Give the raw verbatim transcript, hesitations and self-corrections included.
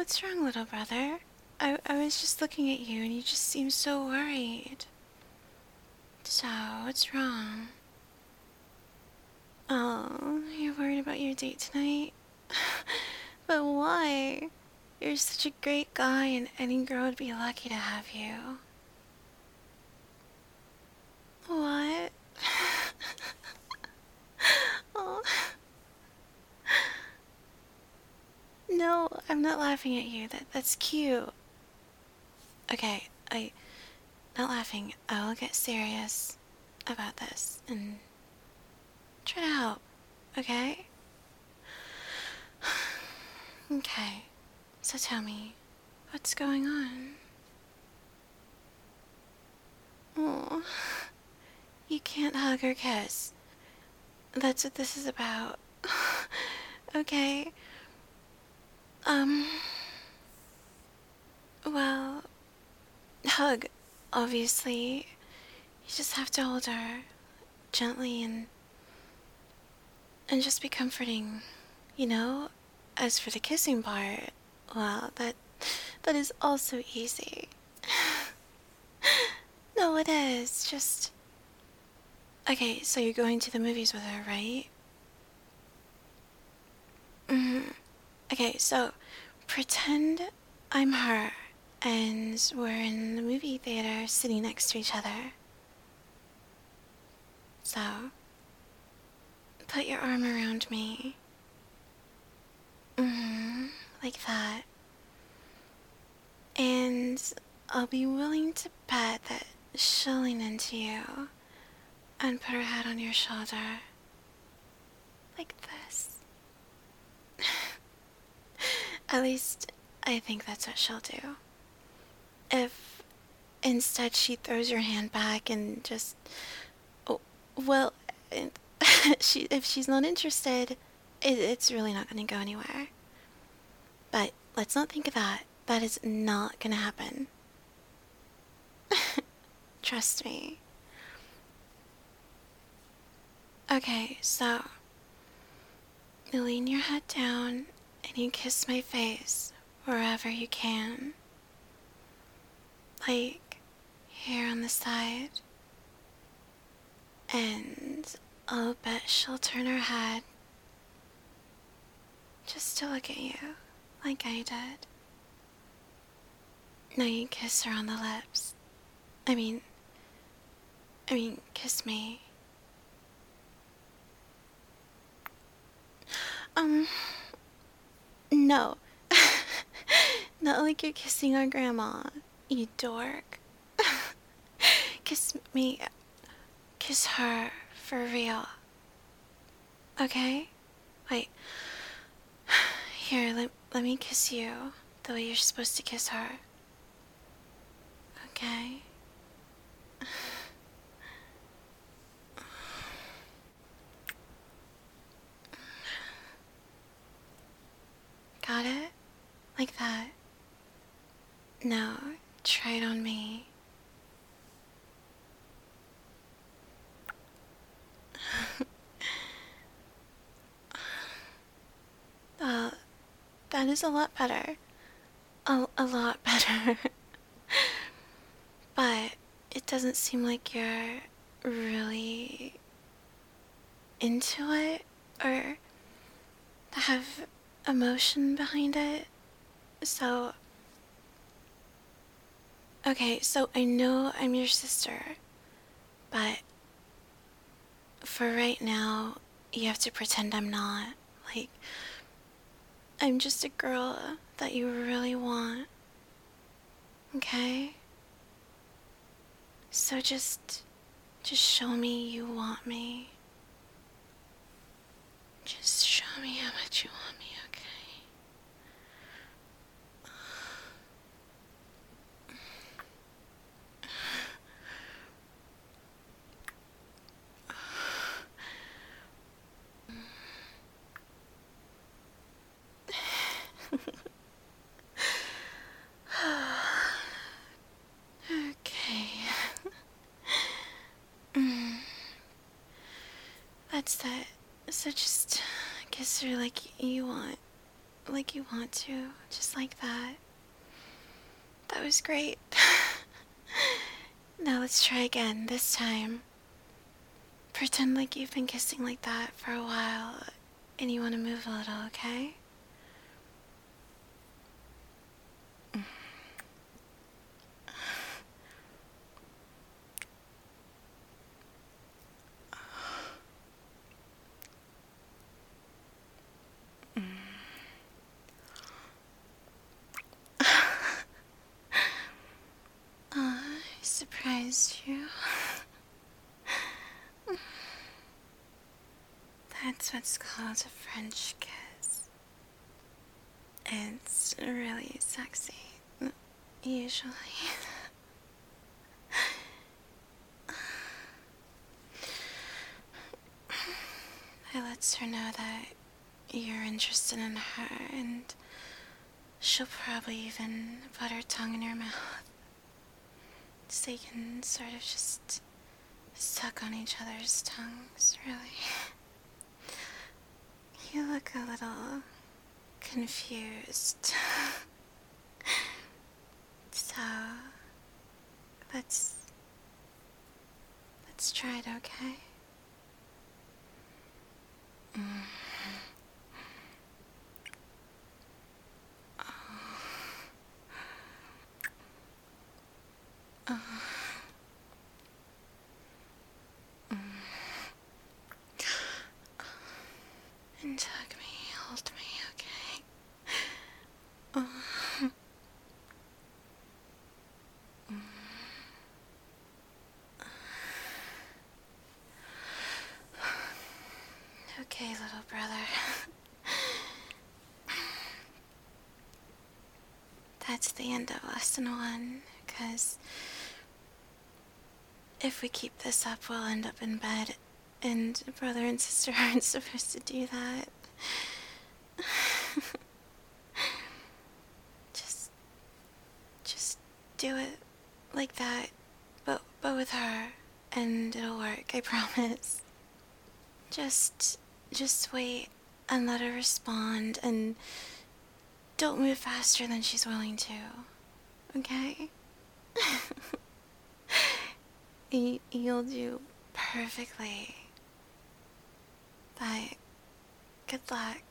What's wrong, little brother? I, I was just looking at you and you just seem so worried. So, what's wrong? Oh, you're worried about your date tonight? But why? You're such a great guy and any girl would be lucky to have you. What? Oh. No, I'm not laughing at you. That that's cute. Okay, I not laughing. I will get serious about this and try to help. Okay? Okay. So tell me, what's going on? Oh, you can't hug or kiss. That's what this is about. Okay. Um. Well, hug, obviously. You just have to hold her gently and and just be comforting, you know? As for the kissing part, well, that that is also easy. No, it is. Just okay, so you're going to the movies with her, right? Mm-hmm. Okay, so pretend I'm her and we're in the movie theater sitting next to each other. So, put your arm around me. Mm-hmm. Like that. And I'll be willing to bet that she'll lean into you and put her head on your shoulder. Like this. At least, I think that's what she'll do. If instead she throws your hand back and just... Oh, well, she, if she's not interested, it, it's really not going to go anywhere. But let's not think of that. That is not going to happen. Trust me. Okay, so you lean your head down and you kiss my face wherever you can. Like here on the side. And I'll bet she'll turn her head just to look at you, like I did. Now you kiss her on the lips. I mean, I mean, kiss me. Um, no. Not like you're kissing our grandma, you dork. Kiss me. Kiss her for real. Okay? Wait. Here, let, let me kiss you the way you're supposed to kiss her. Okay? Got it? Like that. Now, try it on me. Uh, that is a lot better. A, a lot better. But it doesn't seem like you're really into it or have emotion behind it. So, okay, so I know I'm your sister, but for right now, you have to pretend I'm not. Like, I'm just a girl that you really want. Okay? So just, just show me you want me. Just show me how much you want me, okay? Okay. Mm, that's that. So just kiss her like you want. like you want to, just like that. That was great. Now let's try again. This time, pretend like you've been kissing like that for a while and you want to move a little, okay? Oh, I surprised you. That's what's called a French kiss. It's really sexy, usually. It lets her know that you're interested in her, and she'll probably even put her tongue in your mouth so you can sort of just suck on each other's tongues, really. You look a little confused. So, let's... let's try it, okay? Mm. Oh. Mm. And hug me, hold me, okay? Oh. Mm. Okay, little brother. That's the end of lesson one, because if we keep this up, we'll end up in bed, and brother and sister aren't supposed to do that. just, just do it like that, but, but with her, and it'll work, I promise. Just, just wait and let her respond, and don't move faster than she's willing to, okay? you, you'll do perfectly. But good luck.